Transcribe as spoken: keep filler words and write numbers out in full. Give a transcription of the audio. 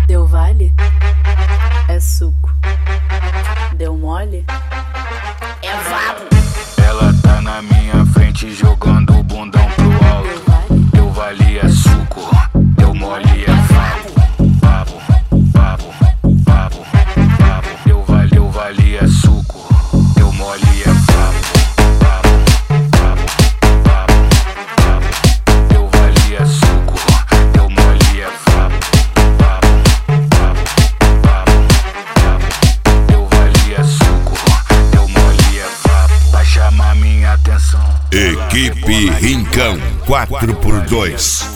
Deu vale? É suco. Deu mole? É vapo. Ela tá na minha frente jogando o bundão pro alto. Deu vale é suco, deu mole é vapo. Vapo, vapo, vapo, vapo. Deu vale, deu vale é suco, deu mole é vapo. Vapo, vapo, vapo, vapo. Deu vale é suco, deu mole é vapo. Vapo, vapo, vapo, vapo. Deu vale é suco, deu mole é vapo. Vai chamar minha atenção. Equipe Rincão quatro por dois.